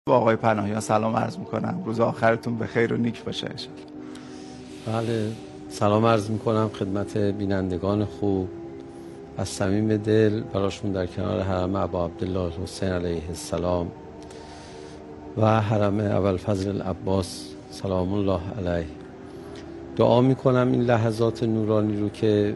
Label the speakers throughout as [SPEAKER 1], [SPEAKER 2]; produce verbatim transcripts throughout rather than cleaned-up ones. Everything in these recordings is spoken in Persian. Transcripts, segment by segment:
[SPEAKER 1] با آقای پناهیان سلام عرض میکنم. روز آخرتون به خیر و نیک باشه انشالله.
[SPEAKER 2] بله، سلام عرض میکنم خدمت بینندگان خوب. از صمیم دل براشون در کنار حرم ابا عبدالله حسین علیه السلام و حرم ابوالفضل العباس سلام الله علیه دعا میکنم این لحظات نورانی رو که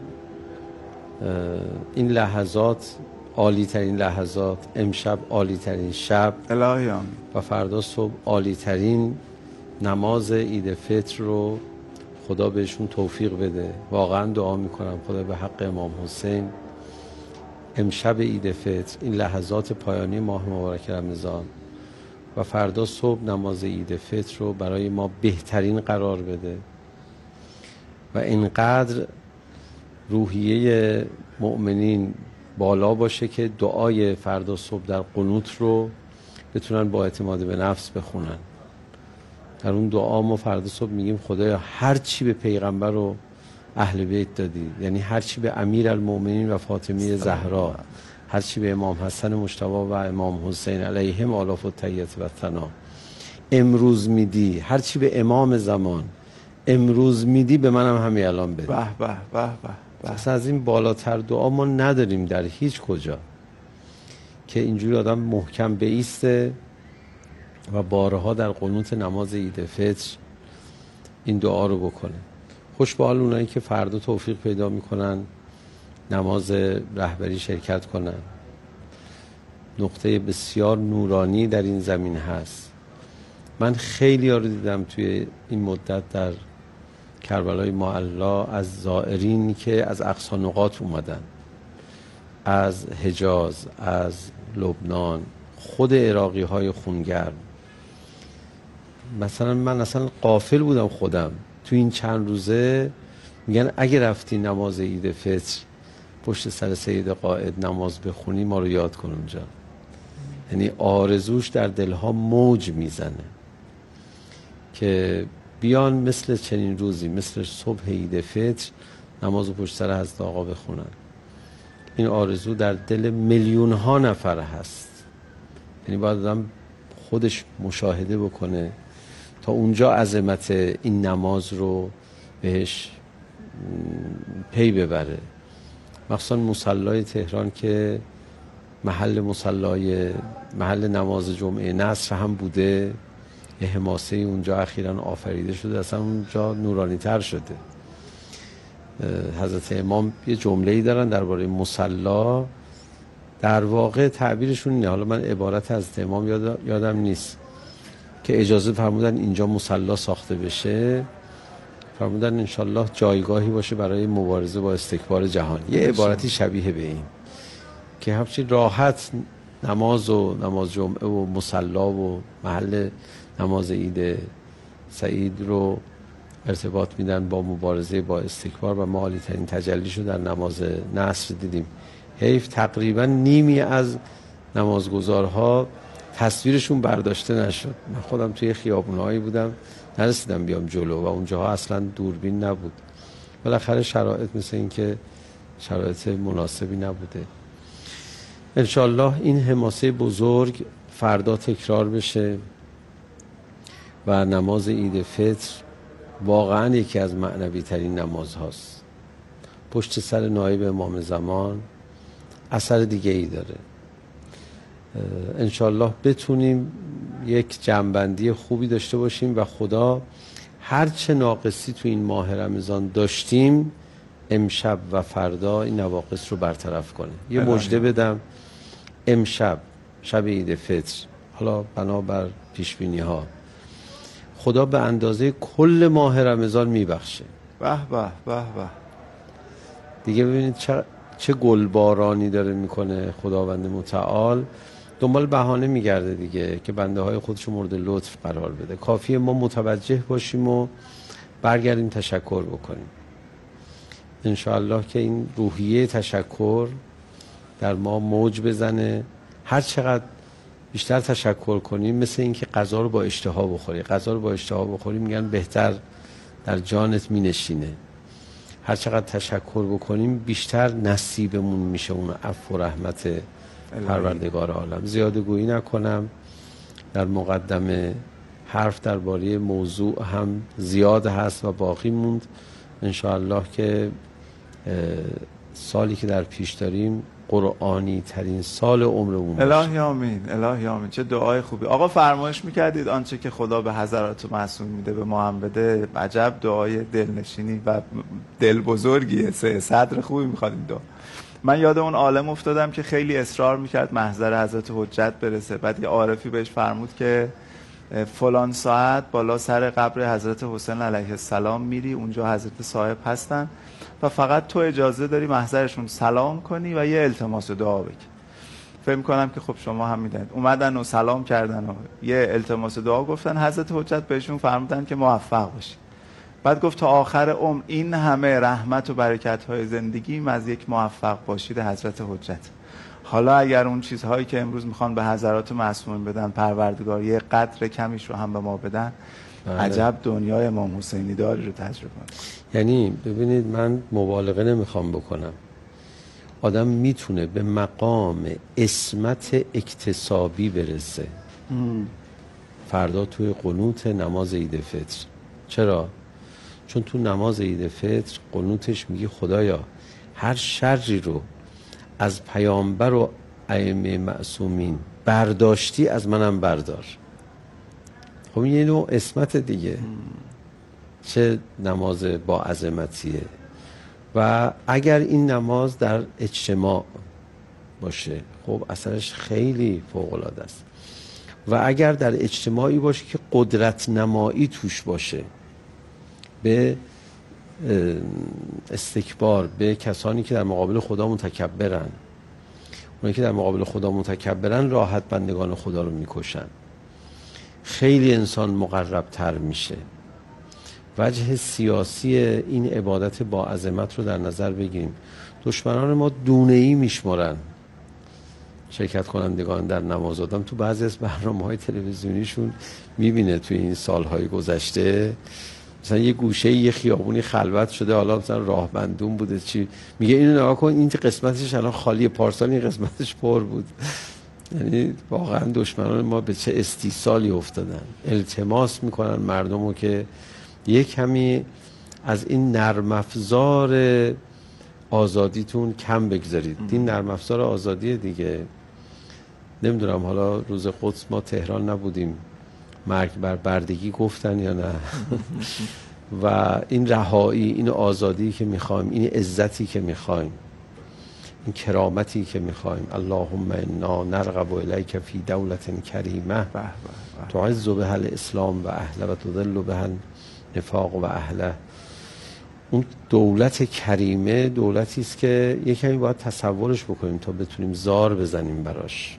[SPEAKER 2] این لحظات عالی ترین لحظات، امشب عالی ترین شب
[SPEAKER 1] الهی آمین
[SPEAKER 2] و فردا صبح عالی ترین نماز عید فطر رو خدا بهشون توفیق بده. واقعا دعا میکنم خدا به حق امام حسین امشب عید فطر، این لحظات پایانی ماه مبارک رمضان و فردا صبح نماز عید فطر رو برای ما بهترین قرار بده و اینقدر روحیه مؤمنین بالا باشه که دعای فردا صبح در قنوت رو بتونن با اعتماد به نفس بخونن. در اون دعا ما فردا صبح میگیم خدایا هر چی به پیغمبر و اهل بیت دادی، یعنی هر چی به امیر المؤمنین و فاطمه زهرا، هر چی به امام حسن مجتبی و امام حسین علیهم آلاف التحیات و ثنا امروز میدی، هر چی به امام زمان امروز میدی به منم همین الان بده.
[SPEAKER 1] به به به به.
[SPEAKER 2] اصلا از این بالاتر دعا ما نداریم در هیچ کجا که اینجوری آدم محکم بایسته و بارها در قنوت نماز عید فطر این دعا رو بکنه. خوش به حال اونایی که فردا توفیق پیدا میکنن نماز رهبری شرکت کنن. نقطه بسیار نورانی در این زمین هست. من خیلی ها رو دیدم توی این مدت در کربلای معلا از زائرین که از اقصا نقاط اومدن، از حجاز، از لبنان، خود عراقی های خونگرم. مثلا من اصلا غافل بودم خودم تو این چند روزه میگن اگه رفتی نماز عید فطر پشت سر سید قائد نماز بخونی ما رو یاد کن اونجا. یعنی آرزوش در دلها موج میزنه که بیان مثل چنین روزی، مثل صبح عید فطر نماز پشت سر حضرت آقا بخونن. این آرزو در دل میلیون ها نفر هست. یعنی باید آدم خودش مشاهده بکنه تا اونجا عظمت این نماز رو بهش پی ببره. مخصوصا مصلای تهران که محل مصلای محل نماز جمعه نصر هم بوده، یه حماسه اونجا اخیراً آفریده شده، اصلا اونجا نورانی تر شده. حضرت امام یه جمله‌ای دارن درباره مصلا، در واقع تعبیرشون اینه، حالا من عبارت از امام یاد یادم نیست، که اجازه فرمودن اینجا مصلا ساخته بشه، فرمودن انشالله جایگاهی باشه برای مبارزه با استکبار جهان. یه عبارتی شبیه به این که همچین راحت نماز و نماز جمعه و مصلا و محل نماز عید سعید رو ارتباط میدن با مبارزه با استکبار و ما عالی ترین تجلیشو در نماز نصر دیدیم. حیف تقریبا نیمی از نمازگزارها تصویرشون برداشته نشد. من خودم توی خیابونهایی بودم نرسیدم بیام جلو و اونجاها اصلا دوربین نبود. بالاخره شرایط مثل این که شرایط مناسبی نبوده. انشالله این حماسه بزرگ فردا تکرار بشه و نماز عید فطر واقعا یکی از معنوی ترین نماز هاست. پشت سر نایب امام زمان اثر دیگه ای داره. انشالله بتونیم یک جمع‌بندی خوبی داشته باشیم و خدا هر چه ناقصی تو این ماه رمضان داشتیم امشب و فردا این نواقص رو برطرف کنه. یه مژده بدم، امشب شب عید فطر، حالا بنابر پیشبینی ها خدا به اندازه کل ماه رمضان میبخشه.
[SPEAKER 1] به به به به.
[SPEAKER 2] دیگه ببینید چه چه گلبارانی داره میکنه خداوند متعال. دنبال بهانه میگرده دیگه که بنده های خودشو مورد لطف قرار بده. کافیه ما متوجه باشیم و برگردیم تشکر بکنیم. انشاءالله که این روحیه تشکر در ما موج بزنه. هر چقدر بیشتر تشکر کنیم مثل این که غذا رو با اشتها بخوری. غذا رو با اشتها بخوری میگن بهتر در جانت مینشینه. هر چقدر تشکر بکنیم بیشتر نصیبمون میشه اون عفو و رحمت پروردگار عالم. زیاده گویی نکنم. در مقدمه حرف درباره موضوع هم زیاد هست و باقی موند. انشاءالله که سالی که در پیش داریم قرآنی ترین سال عمرمون باشه.
[SPEAKER 1] الهی آمین، الهی آمین. چه دعای خوبی. آقا فرمایش میکردید آنچه که خدا به حضرات معصوم میده به ما هم بده. عجب دعای دلنشینی و دل بزرگیه. سه صدر خوبی میخواد این دعا. من یاد اون عالم افتادم که خیلی اصرار میکرد محضر حضرت حجت برسه. بعد یه عارفی بهش فرمود که فلان ساعت بالا سر قبر حضرت حسین علیه السلام میری، اونجا حضرت صاحب هستن و فقط تو اجازه داری محضرشون سلام کنی و یه التماس و دعا بگی. فکر کنم که خب شما هم میدونید. اومدن و سلام کردن و یه التماس و دعا گفتن. حضرت حجت بهشون فرمودن که موفق باشی. بعد گفت تا آخر عمر این همه رحمت و برکت های زندگیم از یک موفق باشید حضرت حجت. حالا اگر اون چیزهایی که امروز میخوان به حضرات معصومین بدن پروردگار یه قدر کمیش رو هم به ما بدن، بله. عجب دنیای امام حسینی داری رو تجربه کنیم.
[SPEAKER 2] یعنی ببینید من مبالغه نمیخوام بکنم، آدم میتونه به مقام عصمت اکتسابی برسه ام. فردا توی قنوت نماز عید فطر. چرا؟ چون تو نماز عید فطر قنوتش میگه خدایا هر شری رو از پیامبر و ائمه معصومین برداشتی از منم بردار. خب یه نوع عصمت دیگه. چه نماز با عظمتیه. و اگر این نماز در اجتماع باشه خب اثرش خیلی فوق العاده است. و اگر در اجتماعی باشه که قدرت نمایی توش باشه به استکبار، به کسانی که در مقابل خدا متکبرن، اونایی که در مقابل خدا متکبرن راحت بندگان خدا رو میکشن، خیلی انسان مقرب تر میشه. وجه سیاسی این عبادت با عظمت رو در نظر بگیریم. دشمنان ما دونه‌ای میشمارن شرکت کنندگان در نماز. آدم تو بعضی از برنامه‌های تلویزیونیشون میبینه توی این سالهای گذشته مثلا یه گوشه یه خیابونی خلوت شده، حالا مثلا راهبندون بوده چی، میگه اینو نگاه کن این قسمتش الان خالیه، پارسال این قسمتش پر بود. یعنی واقعا دشمنان ما به چه استیصالی افتادن. التماس میکنن مردمو که یک کمی از این نرم افزار آزادیتون کم بگذارید. این نرم افزار آزادی دیگه، نمیدونم حالا روز قدس ما تهران نبودیم، مرگ بر بردگی گفتن یا نه. و این رهایی، این آزادی که میخوایم، این عزتی که میخوایم، این کرامتی که میخوایم، اللهم انا نرغب الیک فی دولت کریمه تعز بها الاسلام و اهله و تذل بها النفاق و اهله. اون دولت کریمه دولتی است که یه کمی باید تصورش بکنیم تا بتونیم زار بزنیم براش.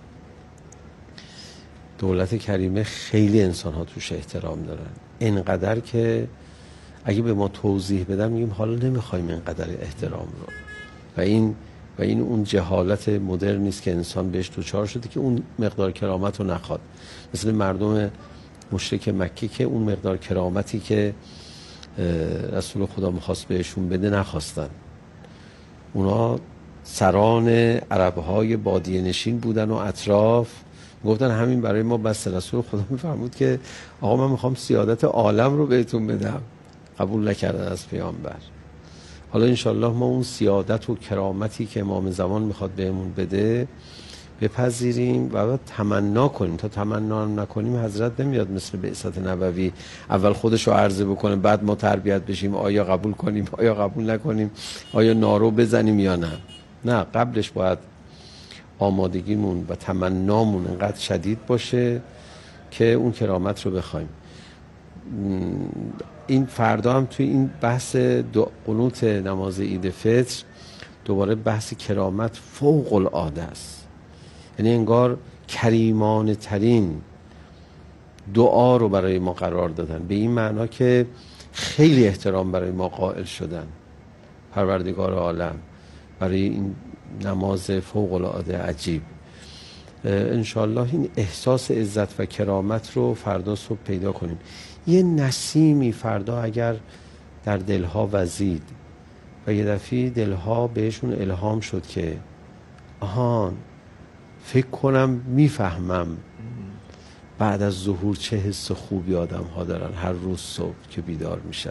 [SPEAKER 2] دولت کریمه خیلی انسان ها توش احترام دارن، اینقدر که اگه به ما توضیح بدم میگیم حالا نمیخوایم اینقدر احترام رو. و این و این اون جهالت مدرن نیست که انسان بهش دوچار شده که اون مقدار کرامت رو نخواد. مثل مردم مشرک مکه که اون مقدار کرامتی که رسول خدا میخواست بهشون بده نخواستن. اونا سران عربهای بادیه نشین بودن و اطراف گفتن همین برای ما بس. رسول خدا میفرمود که آقا من میخوام سیادت عالم رو بهتون بدم، قبول نکردن از پیامبر. حالا انشالله ما اون سیادت و کرامتی که امام زمان میخواد بهمون بده بپذیریم و تمنا کنیم. تا تمنا نکنیم حضرت نمیاد مثل بعثت نبوی اول خودش رو عرضه بکنه بعد ما تربیت بشیم آیا قبول کنیم آیا قبول نکنیم، آیا نارو بزنیم یا نه. نه، قبلش باید آمادگیمون و تمنامون انقدر شدید باشه که اون کرامت رو بخوایم. این فردا هم توی این بحث قنوت نماز عید فطر دوباره بحث کرامت فوق العاده است. یعنی انگار کریمانه ترین دعا رو برای ما قرار دادن، به این معنا که خیلی احترام برای ما قائل شدن پروردگار عالم برای این نماز فوق العاده عجیب. انشالله این احساس عزت و کرامت رو فردا صبح پیدا کنیم. یه نسیمی فردا اگر در دلها وزید و یه دفعه دلها بهشون الهام شد که آهان فکر کنم میفهمم بعد از ظهور چه حس خوبی آدم ها دارن هر روز صبح که بیدار میشن.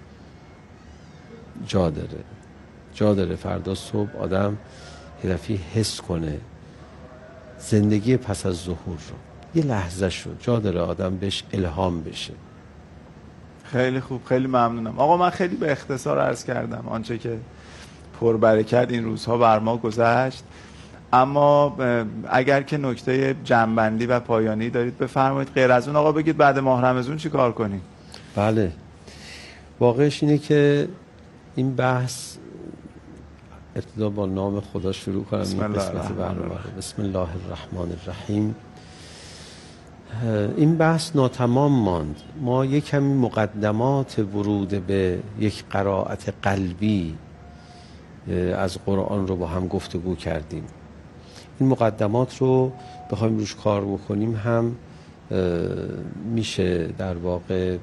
[SPEAKER 2] جا داره جا داره فردا صبح آدم یه دفعه حس کنه زندگی پس از ظهور رو، یه لحظه شد، جا داره آدم بهش الهام بشه.
[SPEAKER 1] خیلی خوب، خیلی ممنونم آقا. من خیلی به اختصار عرض کردم آنچه که پربرکت این روزها بر ما گذشت، اما اگر که نکته جنبندی و پایانی دارید بفرمایید. غیر از اون آقا بگید بعد ماه رمضان چی کار کنیم؟
[SPEAKER 2] بله، واقعش اینه که این بحث ابتدا با نام خدا شروع کنم.
[SPEAKER 1] بسم الله الرحمن
[SPEAKER 2] بسم الله الرحمن الرحیم. این بحث ناتمام ماند. ما یک کمی مقدمات ورود به یک قرائت قلبی از قرآن رو با هم گفتگو کردیم. این مقدمات رو بخوایم روش کار بکنیم هم میشه در واقع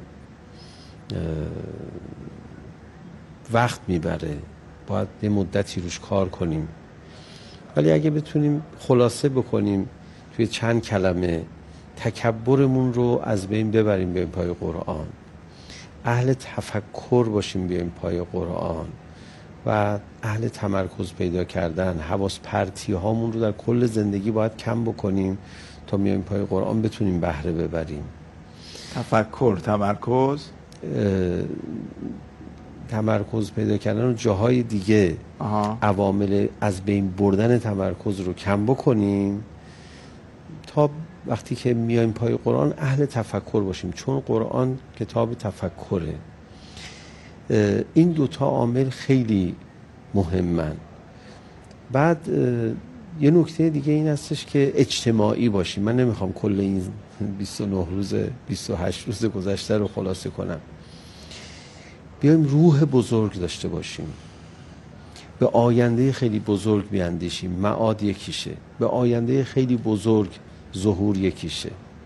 [SPEAKER 2] وقت میبره، باید یه مدتی روش کار کنیم، ولی اگه بتونیم خلاصه بکنیم توی چند کلمه، تکبرمون رو از بین ببریم بیایم پای قرآن، اهل تفکر باشیم بیایم پای قرآن و اهل تمرکز پیدا کردن، حواس پرتی هامون رو در کل زندگی باید کم بکنیم تا میایم پای قرآن بتونیم بهره ببریم.
[SPEAKER 1] تفکر، تمرکز،
[SPEAKER 2] تمرکز پیدا کردن و جاهای دیگه آها. عوامل از بین بردن تمرکز رو کم بکنیم تا وقتی که میایم پای قرآن اهل تفکر باشیم، چون قرآن کتاب تفکره. این دوتا عامل خیلی مهمن. بعد یه نکته دیگه این هستش که اجتماعی باشیم. من نمیخوام کل این بیست و نه روز بیست و هشت روز گذشته رو خلاصه کنم. بیایم روح بزرگ داشته باشیم، به آینده خیلی بزرگ بیاندیشیم. معاد یکیشه، به آینده خیلی بزرگ ظهور یکیشه.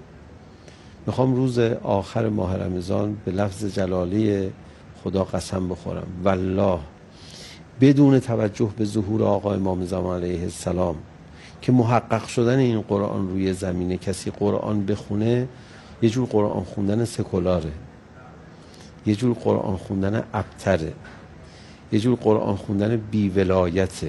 [SPEAKER 2] میخوام روز آخر ماه رمضان به لفظ جلاله خدا قسم بخورم، والله بدون توجه به ظهور آقا امام زمان علیه السلام که محقق شدن این قرآن روی زمینه، کسی قرآن بخونه یه جور قرآن خوندن سکولاره، یه جور قرآن خوندن ابتره، یه جور قرآن خوندن بی ولایته.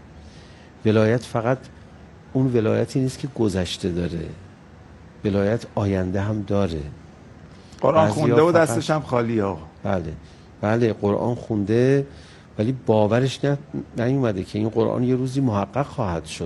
[SPEAKER 2] ولایت فقط اون ولایتی نیست که گذشته داره، ولایت آینده هم داره.
[SPEAKER 1] قرآن خونده و دستش هم خالی آقا.
[SPEAKER 2] بله بله قرآن خونده ولی باورش نیومده که این قرآن یه روزی محقق خواهد شد.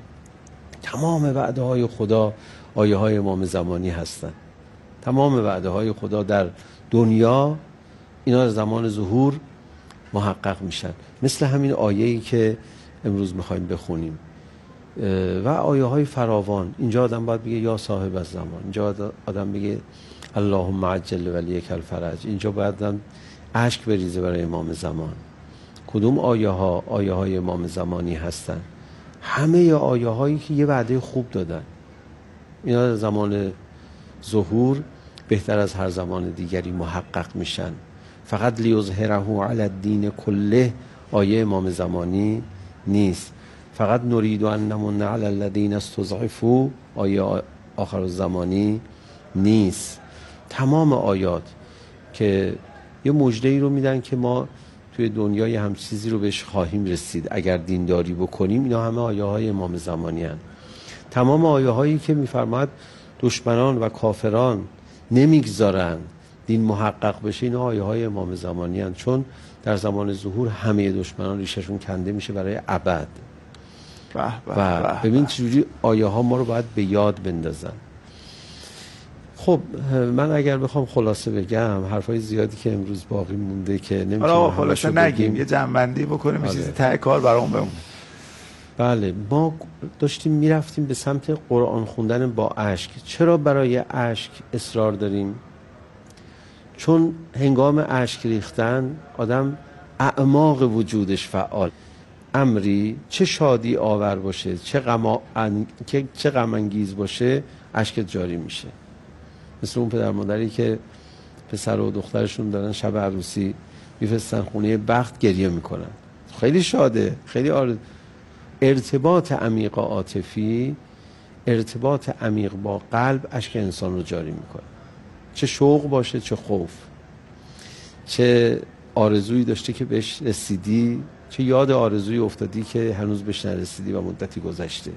[SPEAKER 2] تمام وعده های خدا آیه های امام زمانی هستن. تمام وعده های خدا در دنیا اینا در زمان ظهور محقق میشن. مثل همین آیه‌ای که امروز میخوایم بخونیم و آیه های فراوان. اینجا آدم باید بگه یا صاحب از زمان، اینجا آدم بگه اللهم عجل ولیک الفرج، اینجا باید آدم اشک بریزه برای امام زمان. کدوم آیه ها آیه های امام زمانی هستن؟ همه آیه هایی که یه وعده خوب دادن. اینا در زمان ظهور بهتر از هر زمان دیگری محقق میشن. فقط لیظهره علی الدین کله آیه امام زمانی نیست. فقط نرید ان نمن علی الذین استضعفوا آیه آخر الزمانی نیست. تمام آیات که یه مژده‌ای رو میدن که ما توی دنیای هم چیزی رو بهش خواهیم رسید اگر دینداری بکنیم، اینا همه آیه های امام زمانی هن. تمام آیه هایی که میفرماد دشمنان و کافران نمیگذارن دین محقق بشه، اینا آیه های امام زمانی هن، چون در زمان ظهور همه دشمنان ریششون کنده میشه برای ابد. و ببین چجوری آیه ها ما رو باید به یاد بندازن. خب من اگر بخوام خلاصه بگم، حرفای زیادی که امروز باقی مونده که نمیتونم
[SPEAKER 1] آره خلاصه نگیم، یه جمع‌بندی بکنیم، یه چیزی ته کار برام بمونه.
[SPEAKER 2] بله، ما داشتیم میرفتیم به سمت قرآن خوندن با اشک. چرا برای اشک اصرار داریم؟ چون هنگام اشک ریختن آدم اعماق وجودش فعال. امری چه شادی آور باشه، چه غم ان... چه غم انگیز باشه، اشکت جاری میشه. مثل اون پدر مادری که پسر و دخترشون دارن شب عروسی میفرستن خونه بخت، گریه میکنن، خیلی شاده، خیلی آرد. ارتباط عمیق عاطفی ارتباط عمیق با قلب اشک انسان رو جاری میکنه. چه شوق باشه، چه خوف، چه آرزویی داشته که بهش رسیدی، چه یاد آرزویی افتادی که هنوز بهش نرسیدی و مدتی گذشته.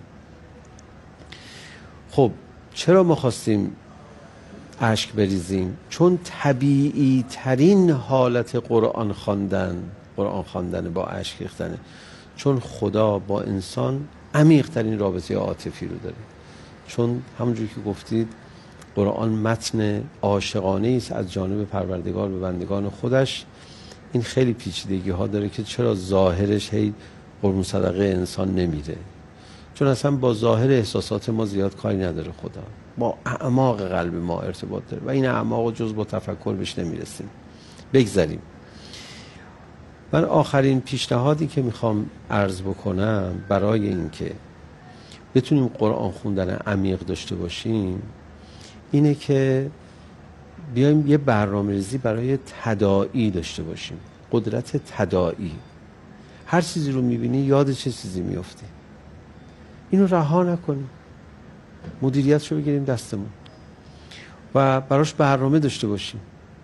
[SPEAKER 2] خب چرا ما خواستیم اشک بریزیم؟ چون طبیعی ترین حالت قرآن خواندن قرآن خواندن با اشک ریختنه. چون خدا با انسان عمیق ترین رابطه عاطفی رو داره. چون همونجوری که گفتید قرآن متن عاشقانه است از جانب پروردگار به بندگان خودش. این خیلی پیچیدگی ها داره که چرا ظاهرش هی قربون صدقه انسان نمیره. چون اصلا با ظاهر احساسات ما زیاد کاری نداره خدا. با اعماق قلب ما ارتباط داره و این اعماق جز با تفکر بهش نمیرسیم. بگذاریم. من آخرین پیشنهادی که میخوام عرض بکنم برای اینکه بتونیم قرآن خوندن عمیق داشته باشیم اینه که بیایم یه برنامه‌ریزی برای تداعی داشته باشیم. قدرت تداعی. هر چیزی رو میبینی یاد چه چیزی میفتی. اینو رها نکنیم. مدیریتشو بگیریم دستمون و براش برنامه داشته باشیم.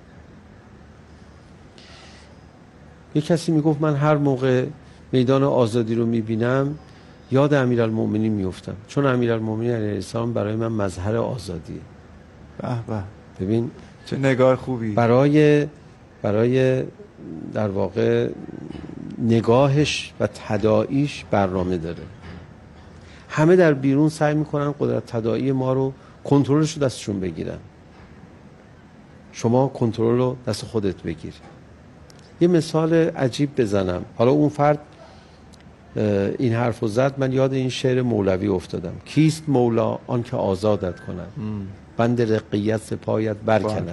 [SPEAKER 2] یه کسی میگفت من هر موقع میدان آزادی رو میبینم یاد امیرالمومنین میفتم، چون امیرالمومنین علیه السلام برای من مظهر آزادیه.
[SPEAKER 1] به به،
[SPEAKER 2] ببین
[SPEAKER 1] چه نگاه خوبی.
[SPEAKER 2] برای برای در واقع نگاهش و تداعیش برنامه داره. همه در بیرون سعی میکنن قدرت تداعی ما رو کنترلش رو دستشون بگیرن. شما کنترل رو دست خودت بگیر. یه مثال عجیب بزنم. حالا اون فرد این حرف رو زد، من یاد این شعر مولوی افتادم. کیست مولا آن که آزادت کند، بند رقیت ز پایت برکند.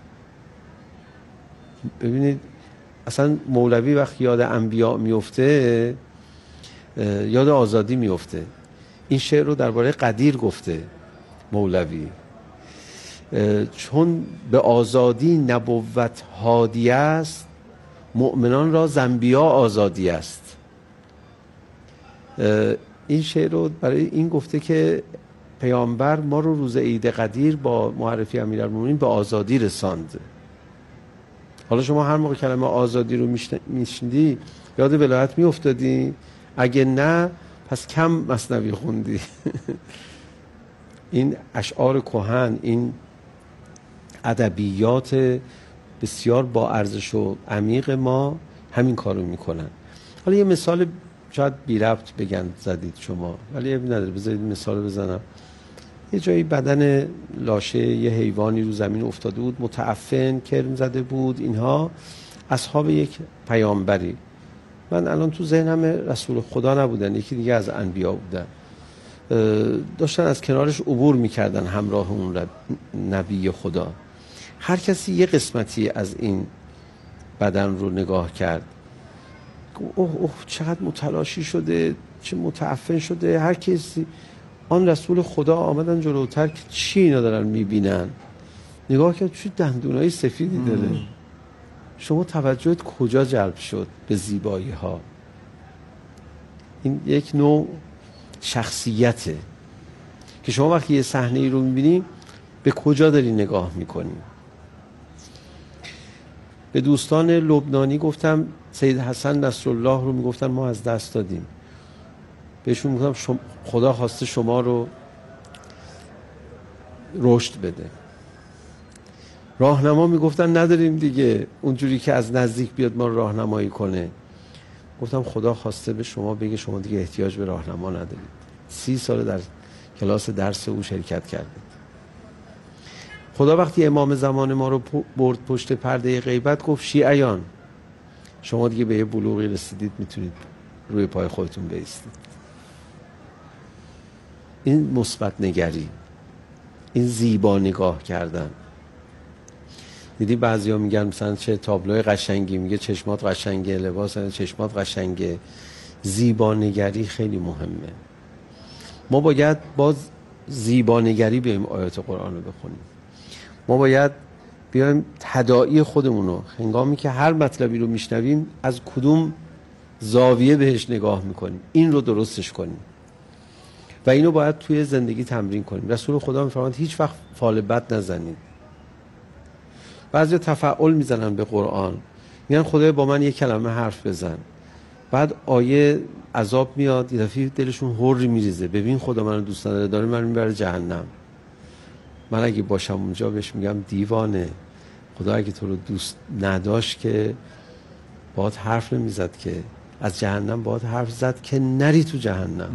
[SPEAKER 2] ببینید اصلا مولوی وقتی یاد انبیا میفته یاد آزادی میفته. این شعر رو درباره قدیر گفته مولوی، چون به آزادی نبوت هادی است، مؤمنان را ز انبیا آزادی است. این شعر رو برای این گفته که پیامبر ما رو روز عید قدیر با معرفی امیرالمومنین به آزادی رساند. حالا شما هر موقع کلمه آزادی رو میشنیدی یاد ولایت میافتادی؟ اگه نه پس کم مثنوی خوندی. این اشعار کهن، این ادبیات بسیار با ارزش و عمیق ما همین کارو میکنن. حالا یه مثال شاید بی ربط بگن زدید شما، ولی اب نداره، بذارید مثال بزنم. یه جایی بدن لاشه یه حیوانی رو زمین افتاده بود، متعفن، کرم زده بود. اینها اصحاب یک پیامبری. من الان تو ذهنم رسول خدا نبودن، یکی دیگه از انبیا بودن. داشتن از کنارش عبور میکردن همراه اون نبی خدا. هر کسی یه قسمتی از این بدن رو نگاه کرد. اوه اوه چقدر متلاشی شده، چه متعفن شده. هر کسی، آن رسول خدا آمدن جلوتر که چی اینا دارن میبینن. نگاه کرد چه دندونای سفیدی داره. شما توجهت کجا جلب شد به زیبایی ها؟ این یک نوع شخصیته که شما وقتی یه صحنه ای رو میبینی به کجا داری نگاه میکنی. به دوستان لبنانی گفتم، سید حسن نصرالله رو میگفتن ما از دست دادیم. بهشون میگفتم خدا خواسته شما رو رشد بده. راهنما میگفتن نداریم دیگه اونجوری که از نزدیک بیاد ما راهنمایی کنه. گفتم خدا خواسته به شما بگه شما دیگه احتیاج به راهنما ندارید. سی سال در کلاس درس او شرکت کردید. خدا وقتی امام زمان ما رو برد پشت پرده غیبت گفت شیعیان شما دیگه به یه بلوغی رسیدید، میتونید روی پای خودتون بایستید. این مثبت نگری، این زیبا نگاه کردن. دیدی بعضیا میگن مثلا چه تابلوی قشنگی، میگه چشمات قشنگه، لباس چشمات قشنگه. زیبا نگری خیلی مهمه. ما باید باز زیبا نگری بیایم آیات قرآن رو بخونیم. ما باید بیایم تداعی خودمون رو هنگامی که هر مطلبی رو میشنویم از کدوم زاویه بهش نگاه میکنیم این رو درستش کنیم. و اینو باید توی زندگی تمرین کنیم. رسول خدا میفرماد هیچ وقت فال بد نزنید. بعضی تفعل میزنن به قرآن، میگن خدای با من یک کلمه حرف بزن، بعد آیه عذاب میاد، یه دفعه دلشون هوری میریزه، ببین خدا منو دوست نداره، داره منو میبره جهنم. من اگه باشم اونجا بهش میگم دیوانه، خدا اگه تو رو دوست نداشت که باهات حرف نمیزد، که از جهنم باهات حرف زد که نری تو جهنم.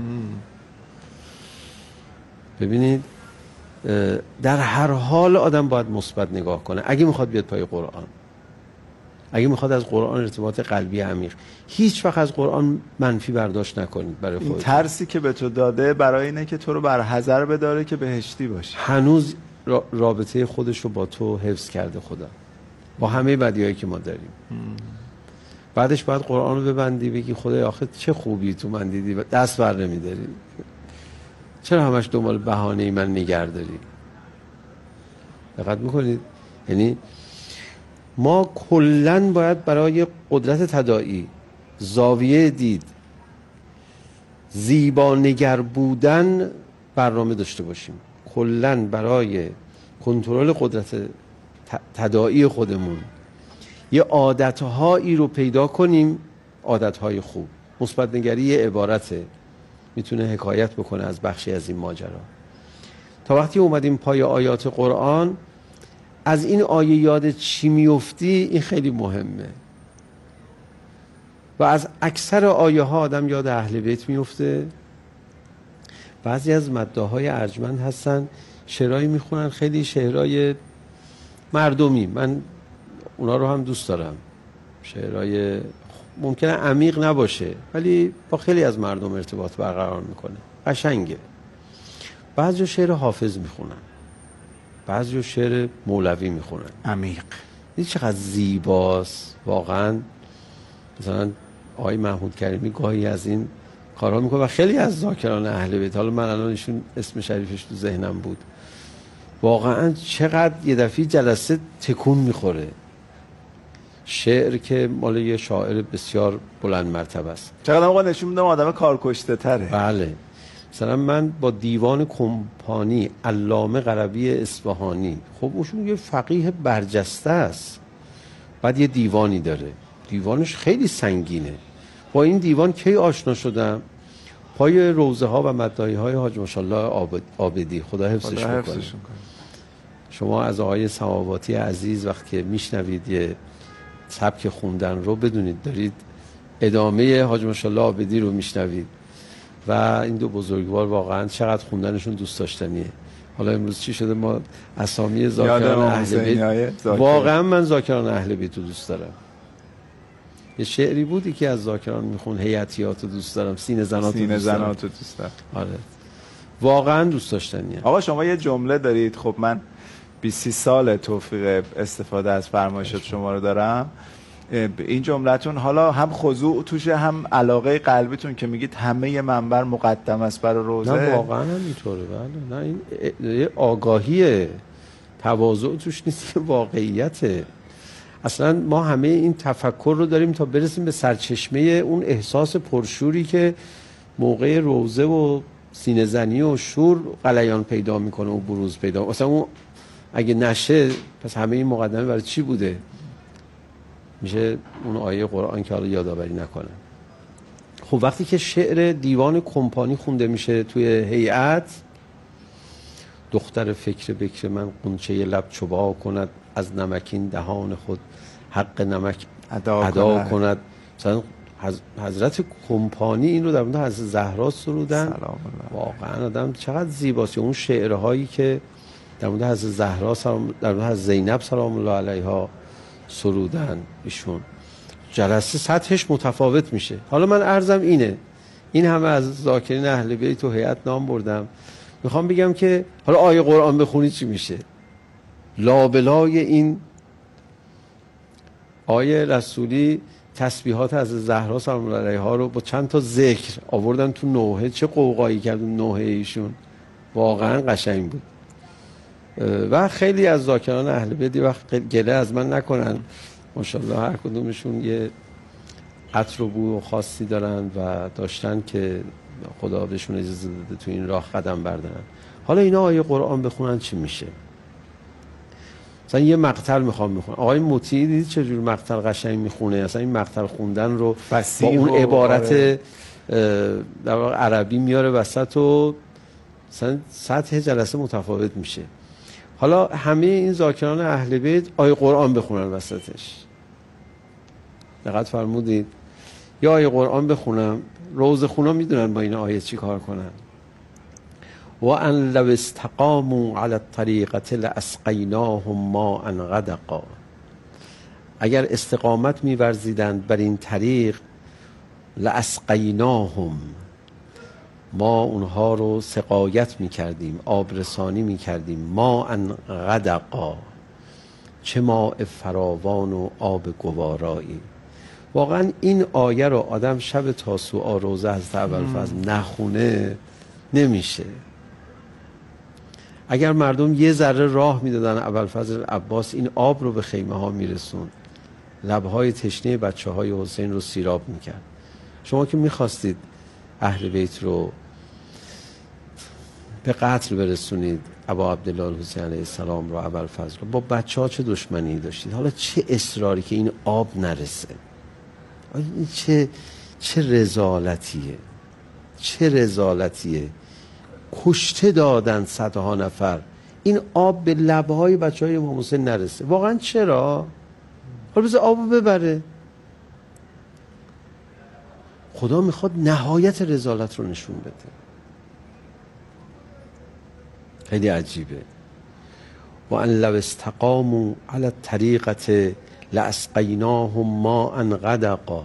[SPEAKER 2] ببینید در هر حال آدم باید مثبت نگاه کنه اگه میخواد بیاد پای قرآن، اگه میخواد از قرآن ارتباط قلبی عمیق. هیچ وقت از قرآن منفی برداشت نکنید برای خودتون.
[SPEAKER 1] این ترسی که به تو داده برای اینه که تو رو بر حذر بداره که بهشتی باشی.
[SPEAKER 2] هنوز رابطه خودش رو با تو حفظ کرده خدا، با همه بدیایی که ما داریم. ام. بعدش باید قرآن رو ببندی بگی خدای آخه چه خوبی تو من دیدی و دست بر نمیداری، چرا همش دنبال بهانه‌ای من نگهداری؟ دقت میکنید؟ یعنی ما کلن باید برای قدرت تداعی، زاویه دید، زیبا نگر بودن برنامه داشته باشیم. کلن برای کنترل قدرت تداعی خودمون یه عادتهایی رو پیدا کنیم، عادتهای خوب. مثبت نگری یه عبارته، میتونه حکایت بکنه از بخشی از این ماجرا. تا وقتی اومدیم پای آیات قرآن، از این آیه یاد چی میفتی این خیلی مهمه. و از اکثر آیه ها آدم یاد اهل بیت میفته. بعضی از مداحای ارجمند هستن شعرهایی میخونن خیلی شعرهای مردمی، من اونا رو هم دوست دارم، شعرهای ممکنه عمیق نباشه ولی با خیلی از مردم ارتباط برقرار میکنه، قشنگه. بعضی شعر حافظ میخونن، بعضی شعر مولوی میخونن،
[SPEAKER 1] عمیق.
[SPEAKER 2] این چقدر زیباست واقعا. مثلا آقای محمود کریمی گاهی از این کارها میکنه و خیلی از ذاکران اهل بیت، حالا من الان ایشون اسم شریفش تو ذهنم بود، واقعا چقدر یه دفعه جلسه تکون میخوره. شعر که مال یه شاعر بسیار بلند مرتبه است.
[SPEAKER 1] چقدر آقا نشون میدم آدم کارکشته تره.
[SPEAKER 2] بله. مثلا من با دیوان کمپانی علامه قربی اصفهانی، خب اونشون یه فقیه برجسته است، بعد یه دیوانی داره، دیوانش خیلی سنگینه. با این دیوان کی آشنا شدم؟ پای روزه ها و مداحی های حاج ماشاءالله عابدی، خدا حفظش کنه. شما از آقای سماواتی عزیز وقتی که میشنوید یه سبک خوندن رو، بدونید دارید ادامه حاج ماشاءالله عابدی رو میشنوید و این دو بزرگوار واقعا چقدر خوندنشون دوست داشتنیه. حالا امروز چی شده ما اسامی ذاکران اهل بیت، واقعا من ذاکران اهل بیت رو دوست دارم. یه شعری بودی که از ذاکران میخون هیئتیات رو دوست دارم، سینه زنات
[SPEAKER 1] سینه زنات رو دوست دارم.
[SPEAKER 2] آره واقعا دوست داشتنیه.
[SPEAKER 1] آقا شما یه جمله دارید، خب من بیست سال توفیق استفاده از فرمایشات شما رو دارم. این جملتون حالا هم خضوع توشه هم علاقه قلبیتون که میگید همه منبر مقدم است برای روزه.
[SPEAKER 2] نه واقعا همینطوره. بله نه این آگاهیه، تواضع توش نیست، که واقعیته. اصلا ما همه این تفکر رو داریم تا برسیم به سرچشمه اون احساس پرشوری که موقع روزه و سینه زنی و شور غلیان پیدا میکنه و بروز پیدا. اصلا اون اگه نشه پس همه این مقدمه برای چی بوده؟ میشه اون آیه قرآن که حالا یادآوری نکنه. خب وقتی که شعر دیوان کمپانی خونده میشه توی هیئت، دختر فکر بکر من قنچه لب چوبا کند، از نمکین دهان خود حق نمک ادا, ادا کند. مثلا حضرت کمپانی این رو در مورد حضرت زهرا سرودن. واقعا آدم چقدر زیباست. اون شعرهایی که در مورد حضرت زهرا سلام، در مورد حضرت زینب سلام الله علیها سرودن، ایشون جلسه سطحش متفاوت میشه. حالا من عرضم اینه، این همه از ذاکرین اهل بیت تو هیئت نام بردم، میخوام بگم که حالا آیه قرآن بخونی چی میشه؟ لابلای این آیه رسولی تسبیحات از زهرا سلام الله علیها رو با چند تا ذکر آوردن تو نوحه. چه قوقایی کردن نوحه ایشون، واقعا قشنگ بود. و خیلی از ذاکران اهل بیت وقت گله از من نکنن، ماشاءالله هر کدومشون یه عطر و بو خاصی دارن و داشتن که خدا بهشون اجازه داده تو این راه قدم بردارن. حالا اینا آیه قرآن بخونن چی میشه؟ مثلا یه مقتل میخوام میخونم، آقای مطیع دید چجور مقتل قشنگ میخونه، اصلا این مقتل خوندن رو با اون عبارت در واقع عربی میاره وسط و مثلا سطح جلسه متفاوت میشه. حالا همه این ذاکران اهل بیت آیه قرآن بخونن وسطش. دقت فرمودید؟ یا آیه قرآن بخونم، روز خونا میدونن با این آیه چی کار کنن. و ان لو استقاموا علی الطریقة لاسقیناهم ماء غدقا. اگر استقامت می‌ورزیدند بر این طریق، لاسقیناهم، ما اونها رو سقایت می‌کردیم، آبرسانی می‌کردیم، ماء غدقا، چه ماء فراوان و آب گوارایی. واقعا این آیه رو آدم شب تاسوعا روزه حضرت ابوالفضل نخونه نمیشه. اگر مردم یه ذره راه میدادن ابوالفضل عباس این آب رو به خیمه ها میرسون، لبهای تشنه بچه های حسین رو سیراب میکرد. شما که میخواستید اهل بیت رو به قتل برسونید، ابا عبدالله الحسین علیه السلام رو، ابوالفضل رو، با بچه ها چه دشمنی داشتید؟ حالا چه اصراری که این آب نرسه؟ این چه چه رذالتیه، چه رذالتیه. کشته دادن صدها نفر، این آب به لبهای بچه های امام حسین نرسه. واقعا چرا؟ حالا بذار آبو ببره. خدا میخواد نهایت رذالت رو نشون بده. خیلی عجیبه. و ان لو استقاموا علی الطریقة لاسقیناهم ماء غدقا.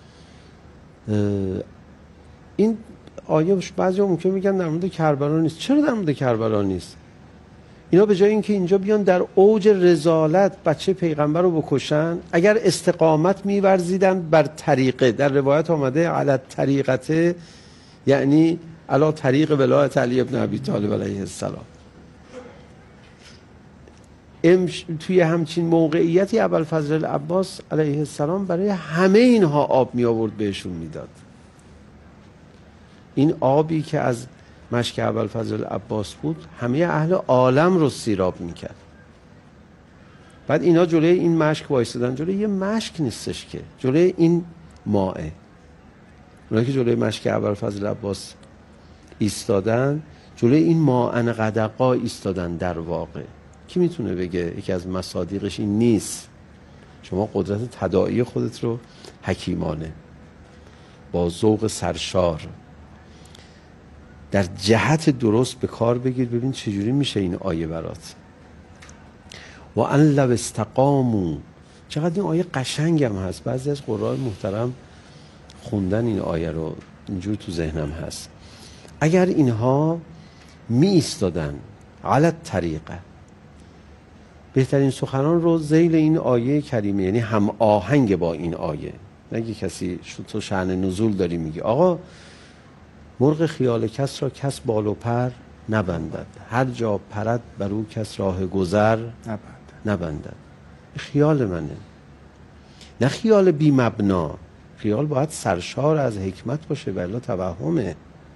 [SPEAKER 2] این آیه بعضی ممکن میگن در مورد کربلا نیست. چرا در مورد کربلا نیست؟ اینا به جای اینکه اینجا بیان در اوج رذالت بچه پیغمبر رو بکشن، اگر استقامت میورزیدن بر طریقه، در روایت آمده علی الطریقة، یعنی علی طریق ولایت علی ابن ابی طالب علیه السلام. امش... توی همچین موقعیتی ابوالفضل العباس علیه السلام برای همه اینها آب می آورد بهشون میداد. این آبی که از مشک ابوالفضل العباس بود همه اهل عالم رو سیراب میکرد. بعد اینا جلوی این مشک وایسادن، جلوی یه مشک نیستش که، جلوی این مائه. اونا که جلوی مشک ابوالفضل العباس ایستادن، جلوی این ماء غدقا ایستادن. در واقع کی میتونه بگه یکی از مصادیقش این نیست؟ شما قدرت تداعی خودت رو حکیمانه با ذوق سرشار در جهت درست به کار بگیر، ببین چجوری میشه این آیه برات. و ان لو استقاموا، چقدر این آیه قشنگ هم هست. بعضی از قرآن محترم خوندن این آیه رو اینجور تو ذهنم هست. اگر اینها می ایستادن علی الطریقه، بهترین سخنان رو ذیل این آیه کریمه، یعنی هم آهنگ با این آیه. نگه کسی تو شأن نزول داری میگی آقا مرغ خیال کس را کس بال و پر نبندد، هر جا پرد بر او کس راه گذر نبندد. نبندد. خیال منه، نه خیال بی مبنا. خیال باید سرشار از حکمت باشه، ولی توهمه.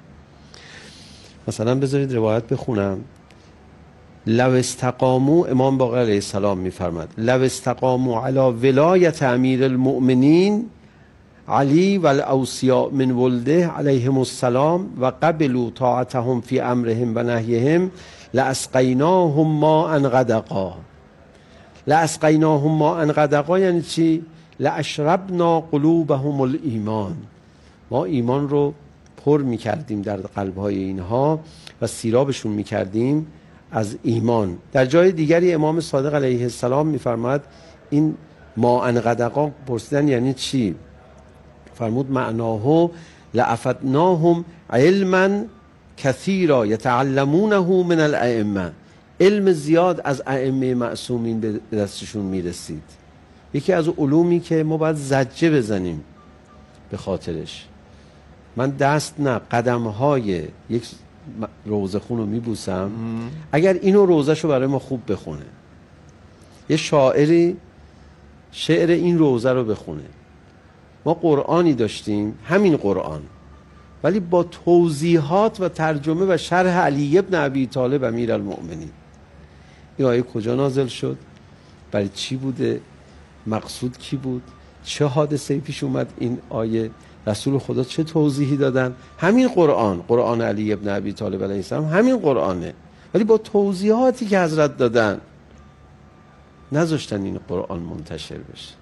[SPEAKER 2] مثلا بذارید روایت بخونم. لو استقاموا، امام باقر علیه السلام میفرماد لو استقاموا علی ولایت امیر المؤمنین علی و الاوصیاء من ولده علیهم السلام و قبلوا طاعتهم فی امرهم و نهیهم لاسقیناهم ماء غدقا. لاسقیناهم ماء غدقا یعنی چی؟ لاشربنا قلوبهم الایمان. ما ایمان رو پر میکردیم در قلبهای اینها و سیرابشون میکردیم از ایمان. در جای دیگری امام صادق علیه السلام میفرماد این ماء غدقا پرسیدن یعنی چی؟ فرمود معناه لافدناهم علما کثیرا یتعلمونه من الائمه. علم زیاد از ائمه معصومین به دستشون میرسید. یکی از علومی که ما باید زجه بزنیم به خاطرش. من دست نه قدمهای یک روزه خون رو میبوسم اگر اینو روزه شو برای ما خوب بخونه. یه شاعری شعر این روزه رو بخونه. ما قرآنی داشتیم، همین قرآن ولی با توضیحات و ترجمه و شرح علی ابن ابی طالب امیرالمؤمنین. این آیه کجا نازل شد؟ برای چی بوده؟ مقصود کی بود؟ چه حادثه‌ای پیش اومد این آیه؟ رسول خدا چه توضیحی دادن؟ همین قرآن، قرآن علی ابن ابی طالب علیه السلام همین قرآنه، ولی با توضیحاتی که حضرت دادن نذاشتن این قرآن منتشر بشه.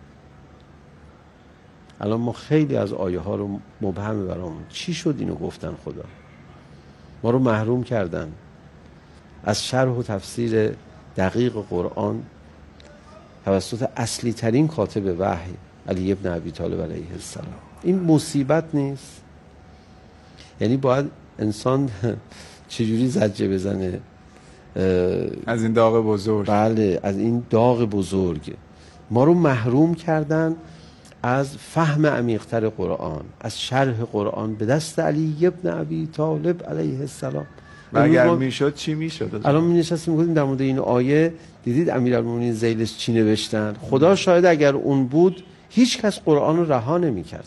[SPEAKER 2] الان ما خیلی از آیه ها رو مبهمه برامون. چی شد اینو گفتن خدا؟ ما رو محروم کردن از شرح و تفسیر دقیق قرآن توسط اصلی ترین کاتب وحی علی ابن ابی طالب علیه السلام. این مصیبت نیست؟ یعنی باید انسان چجوری زجه بزنه
[SPEAKER 1] از این داغ بزرگ؟
[SPEAKER 2] بله، از این داغ بزرگ. ما رو محروم کردن از فهم عمیق‌تر قرآن، از شرح قرآن به دست علی ابن ابی طالب علیه السلام.
[SPEAKER 1] و اگر میشد چی میشد؟
[SPEAKER 2] الان می نشستیم میگفتیم در مورد این آیه، دیدید امیرالمومنین ذیلش چی نوشتن؟ خدا شاید اگر اون بود هیچ کس قرآن رو رها نمی کرد.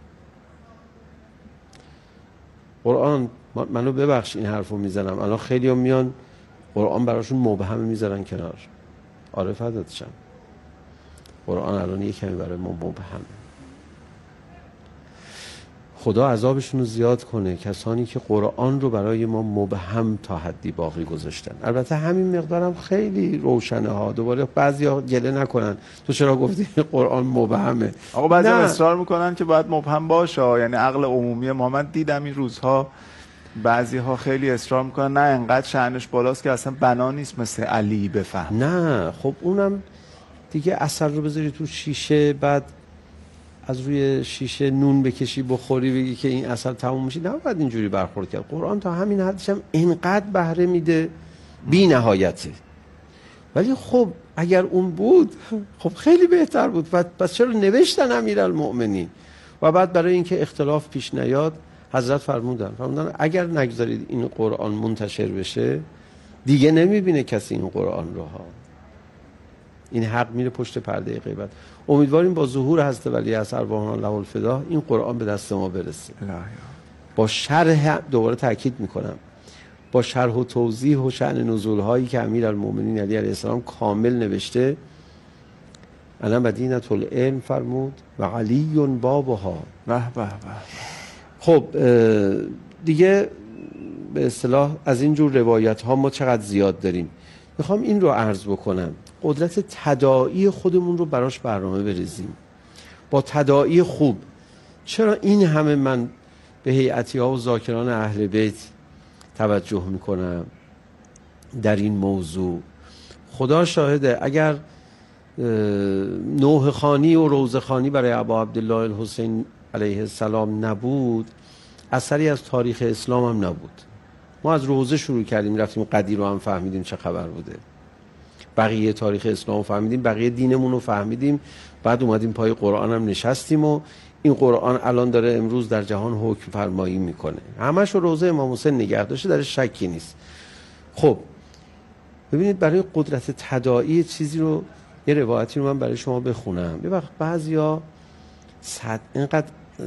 [SPEAKER 2] قرآن، منو ببخش این حرفو میزنم، الان خیلی هم میان قرآن براشون مبهم میذارن کنار. آره فدات شم، قرآن الان یه کمی برای ما مبهم. خدا عذابشون رو زیاد کنه کسانی که قرآن رو برای ما مبهم تا حدی باقی گذاشتن. البته همین مقدارم خیلی روشنه ها. دوباره بعضیا گله نکنن تو چرا گفتی قرآن مبهمه.
[SPEAKER 1] آقا بعضیا اصرار میکنن که باید مبهم باشه، یعنی عقل عمومی ما. من دیدم این روزها بعضی ها خیلی اصرار میکنن نه انقدر شأنش بالاست که اصلا بنا نیست مثل علی بفهم.
[SPEAKER 2] نه خب اونم دیگه اثر رو بذاری تو شیشه، بعد از روی شیشه نون بکشی بخوری بگی که این اثر تموم میشه. نه باید اینجوری برخورد کرد. قرآن تا همین حدش هم اینقدر بهره میده بی نهایته. ولی خب اگر اون بود خب خیلی بهتر بود. پس چرا نوشتن امیرالمؤمنین؟ و بعد برای اینکه اختلاف پیش نیاد حضرت فرمودن فرمودن اگر نگذارید این قرآن منتشر بشه دیگه نمیبینه کسی این قرآن رو ها. این حق میره پشت پرده غیبت. امیدواریم با ظهور حضرت ولی عصر ارواحنا له الفدا این قرآن به دست ما برسه. با شرح، دوباره تاکید میکنم، با شرح و توضیح و شأن نزول هایی که امیرالمؤمنین علی علیه السلام کامل نوشته. انا مدینة العلم فرمود و علی بابها.
[SPEAKER 1] به به به.
[SPEAKER 2] خب دیگه به اصطلاح از این جور روایت ها ما چقدر زیاد داریم. میخوام این رو عرض بکنم، قدرت تداعی خودمون رو براش برنامه بریزیم با تداعی خوب. چرا این همه من به هیئتی ها و ذاکران اهل بیت توجه میکنم در این موضوع؟ خدا شاهده اگر نوح خانی و روضه خانی برای ابا عبدالله الحسین علیه السلام نبود، اثری از تاریخ اسلام هم نبود. ما از روضه شروع کردیم، رفتیم قدیر رو هم فهمیدیم چه خبر بوده، بقیه تاریخ اسلام رو فهمیدیم، بقیه دینمون رو فهمیدیم، بعد اومدیم پای قرآن هم نشستیم و این قرآن الان داره امروز در جهان حکم فرمایی میکنه. همش رو روضه امام حسین نگه داشته، در شکی نیست. خب ببینید برای قدرت تداعی چیزی رو، یه روایتی رو من برای شما بخونم. یه وقت بعضیا صد اینقدر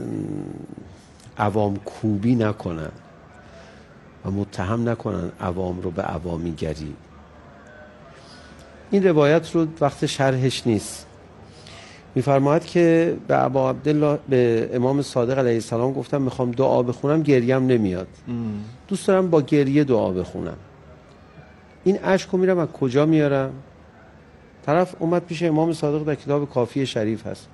[SPEAKER 2] عوام کوبی نکنن و متهم نکنن عوام رو به عوامیگری. این روایت رو وقت شرحش نیست. میفرماید که به ابا عبدالله، به امام صادق علیه السلام گفتم میخوام دعا بخونم گریم نمیاد، دوست دارم با گریه دعا بخونم. این اشکو میرم از کجا میارم؟ طرف اومد پیش امام صادق، در کتاب کافی شریف هست،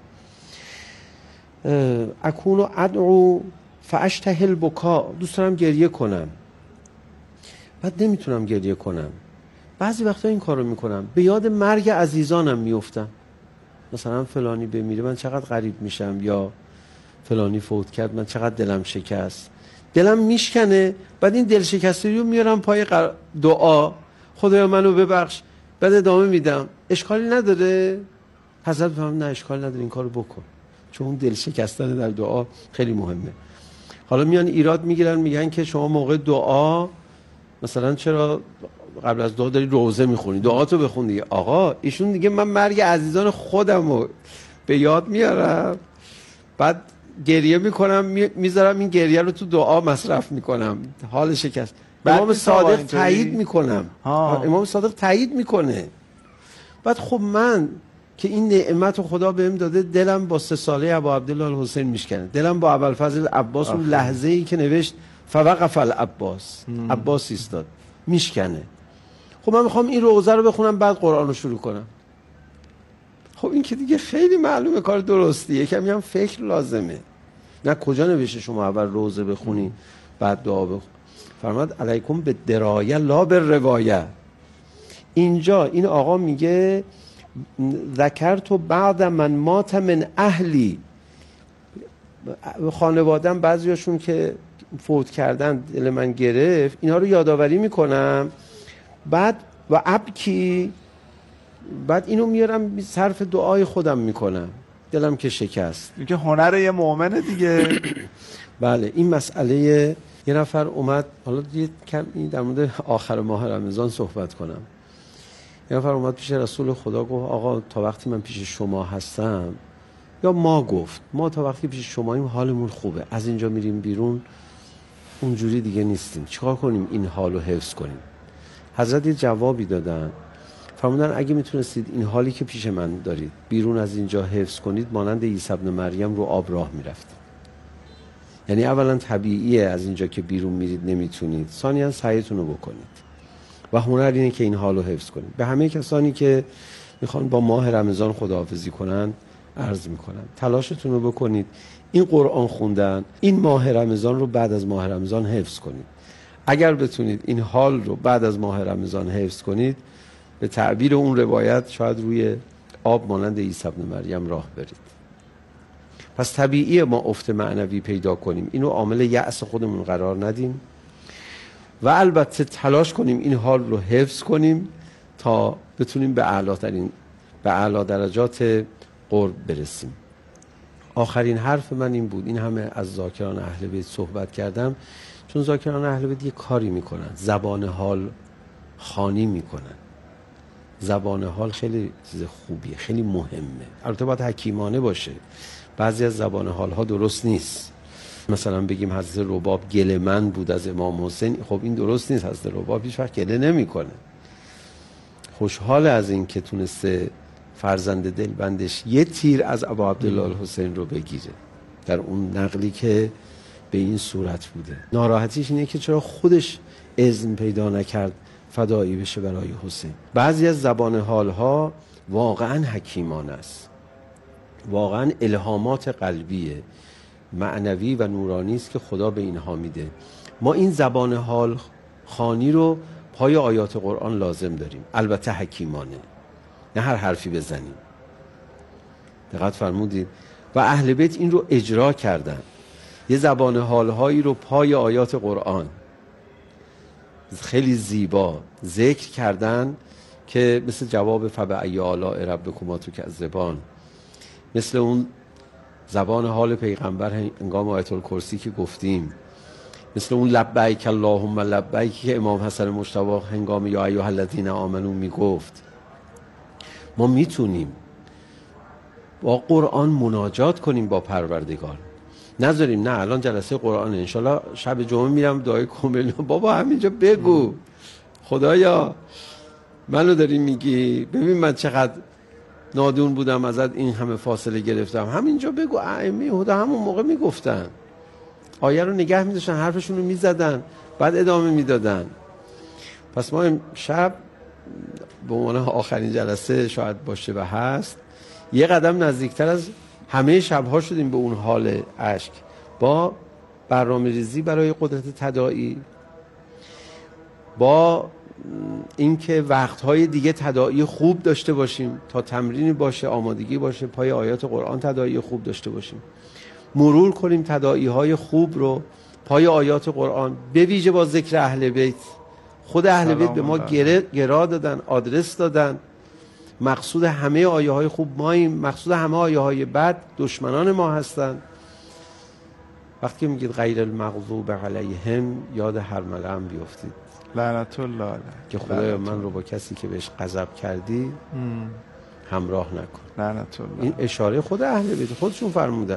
[SPEAKER 2] اکونو ادعو فاشتهی البکا، دوست دارم گریه کنم بعد نمیتونم گریه کنم. بعضی وقتا این کارو میکنم، به یاد مرگ عزیزانم میافتم، مثلا فلانی بمیره من چقدر غریب میشم، یا فلانی فوت کرد من چقدر دلم شکست، دلم میشکنه. بعد این دل شکستی رو میارم پای دعا، خدایا منو ببخش، بعد ادامه میدم. اشکالی نداره؟ حضرت فرمود نه اشکال نداره، این کارو بکن، چون اون دل شکستن در دعا خیلی مهمه. حالا میان ایراد میگیرن، میگن که شما موقع دعا مثلا چرا قبل از دعا داری روزه میخونی، دعاتو بخون دیگه. آقا ایشون دیگه من مرگ عزیزان خودم رو به یاد میارم، بعد گریه میکنم میذارم این گریه رو تو دعا مصرف میکنم، حال شکست. امام صادق تایید میکنم، امام صادق تایید میکنه. بعد خب من که این نعمت رو خدا بهم داده، دلم با سه ساله ابو عبدالله الحسین میشکنه، دلم با ابوالفضل عباس اون لحظه ای که نوشت فوقف العباس، عباس ایستاد، میشکنه. خب من میخوام این روزه رو بخونم بعد قرآن رو شروع کنم. خب این که دیگه خیلی معلومه کار درستیه، کمی هم فکر لازمه. نه کجا نوشته شما اول روزه بخونی بعد دعا بخونی؟ فرمود علیکم به درایه لا به روایه. اینجا این آقا میگه ذکرت بعد من مات من اهلی، خانوادم بعضیاشون که فوت کردن دل من گرفت، اینا رو یادآوری میکنم، بعد و ابکی، بعد اینو میارم صرف دعای خودم میکنم، دلم که شکست.
[SPEAKER 1] این که هنر یه مؤمنه دیگه.
[SPEAKER 2] بله. این مسئله یه نفر اومد، حالا یه کم این در مورد آخر ماه رمضان صحبت کنم. یه نفر اومد پیش رسول خدا گفت آقا تا وقتی من پیش شما هستم، یا ما گفت ما تا وقتی پیش شماییم حالمون خوبه، از اینجا میریم بیرون اونجوری دیگه نیستیم، چیکار کنیم این حالو حفظ کنیم؟ حضرت یه جوابی دادن، فرمودن اگه میتونستید این حالی که پیش من دارید بیرون از اینجا حفظ کنید، مانند عیسی ابن مریم رو آب راه میرفتید. یعنی اولا طبیعیه از اینجا که بیرون میرید نمیتونید، ثانیاً سعیتون رو بکنید و هنر اینه که این حالو حفظ کنید. به همه کسانی که میخوان با ماه رمضان خداحافظی کنن عرض میکنم تلاشتون رو بکنید، این قرآن خوندن این ماه رمضان رو بعد از ماه رمضان حفظ کنید. اگر بتونید این حال رو بعد از ماه رمضان حفظ کنید، به تعبیر اون روایت شاید روی آب مانند عیسی ابن مریم راه برید. پس طبیعیه ما افت معنوی پیدا کنیم، اینو عامل یأس خودمون قرار ندیم و البته تلاش کنیم این حال رو حفظ کنیم تا بتونیم به اعلاترین به اعلی درجات قرب برسیم. آخرین حرف من این بود. این همه از ذاکران اهل بیت صحبت کردم چون ذاکران اهل بیت یه کاری میکنن، زبان حال خوانی میکنن. زبان حال خیلی چیز خوبیه، خیلی مهمه، البته باید حکیمانه باشه. بعضی از زبان حال ها درست نیست، مثلا بگیم حضرت رباب گله من بود از امام حسین، خب این درست نیست. حضرت رباب هیچ وقت گله نمیکنه، خوشحال از این که تونسته فرزند دلبندش یه تیر از ابا عبدالله الحسین رو بگیره در اون نقلی که به این صورت بوده. ناراحتیش اینه که چرا خودش اذن پیدا نکرد فدایی بشه برای حسین. بعضی از زبان حال ها واقعا حکیمانه است، واقعا الهامات قلبیه، معنوی و نورانی است که خدا به اینها میده. ما این زبان حال خوانی رو پای آیات قرآن لازم داریم، البته حکیمانه، نه هر حرفی بزنیم. دقت فرمودید؟ و اهل بیت این رو اجرا کردن، یه زبان حالهایی رو پای آیات قرآن خیلی زیبا ذکر کردن که مثل جواب فبأی آلاء ربکما تکذبان، مثل اون زبان حال پیغمبر هنگام آیت الکرسی که گفتیم، مثل اون لبیک اللهم لبیک که امام حسن مجتبی هنگام یا ایها الذین آمنو میگفت. ما میتونیم با قرآن مناجات کنیم با پروردگار، نذاریم نه الان جلسه قرآن انشالله شب جمعه میرم دعای کامل، بابا همینجا بگو خدایا منو داری میگی، ببین من چقدر نادون بودم ازت، این همه فاصله گرفتم، همینجا بگو. ائمه هدا همون موقع میگفتن، آیه رو نگه میداشتن، حرفشون رو میزدن، بعد ادامه میدادن. پس ما شب به عنوان آخرین جلسه شاید باشه و هست، یه قدم نزدیکتر از همه شبها شدیم به اون حال اشک، با برنامه ریزی برای قدرت تداعی، با اینکه وقتهای دیگه تداعی خوب داشته باشیم تا تمرینی باشه، آمادگی باشه، پای آیات قرآن تداعی خوب داشته باشیم، مرور کنیم تداعی های خوب رو پای آیات قرآن، به ویژه با ذکر اهل بیت. خود اهل بیت به ما گره، گرا دادن، آدرس دادن. مقصود همه آیه های خوب ماییم، مقصود همه آیه های بد دشمنان ما هستن. وقتی میگید غیر المغضوب علیهم، یاد هرمله هم بیافتید،
[SPEAKER 1] لعنت الله علیه،
[SPEAKER 2] که خدایا من رو با کسی که بهش غضب کردی ام. همراه نکن.
[SPEAKER 1] لعنت الله.
[SPEAKER 2] این اشاره خود اهل بیت خودشون فرمودن.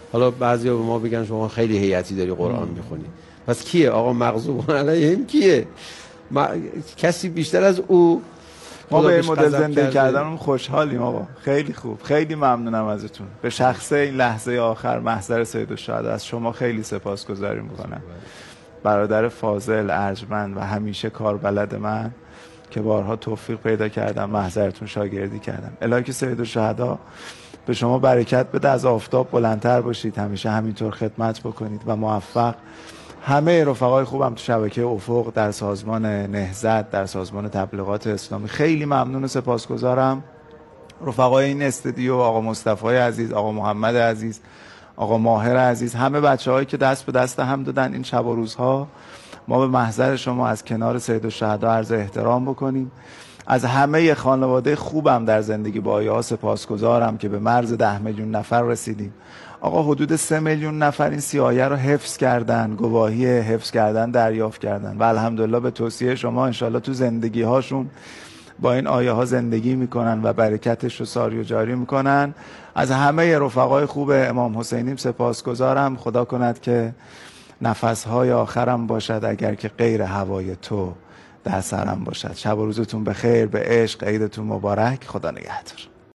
[SPEAKER 2] حالا بعضیا به ما بگن شما خیلی هیئتی داری قرآن میخونی، پس کیه آقا مغضوب علیهم کیه؟ ما... کسی بیشتر از او
[SPEAKER 1] ما به این مدل زندگی کردنم خوشحالیم آقا. خیلی خوب، خیلی ممنونم ازتون. به شخص این لحظه آخر محضر سیدالشهدا از شما خیلی سپاسگزاری میکنم. برادر فاضل، ارجمند و همیشه کاربلد من که بارها توفیق پیدا کردم محضرتون شاگردی کردم. الهی که سیدالشهدا به شما برکت بده، از آفتاب بلندتر باشید، همیشه همینطور خدمت بکنید و موفق. همه رفقای خوبم تو شبکه افق، در سازمان نهضت، در سازمان تبلیغات اسلامی خیلی ممنون و سپاسگزارم. رفقای این استودیو، آقا مصطفی عزیز، آقا محمد عزیز، آقا ماهر عزیز، همه بچه‌هایی که دست به دست هم دادن این شب و روزها. ما به محضر شما از کنار سیدالشهدا عرض احترام بکنیم. از همه خانواده خوبم در زندگی با آیه ها سپاسگزارم که به مرز ده میلیون نفر رسیدیم. آقا حدود سه میلیون نفر این سی آیه رو حفظ کردن، گواهی حفظ کردن دریافت کردن و الحمدلله به توصیه شما انشالله تو زندگی هاشون با این آیه ها زندگی میکنن و برکتش رو ساری و جاری میکنن. از همه رفقای خوب امام حسینیم سپاسگزارم. خدا کند که نفسهای آخرم باشد اگر که غیر هوای تو در سرم باشد. شب و روزتون بخیر، به عشق، عیدتون مبارک. خدا نگهدار.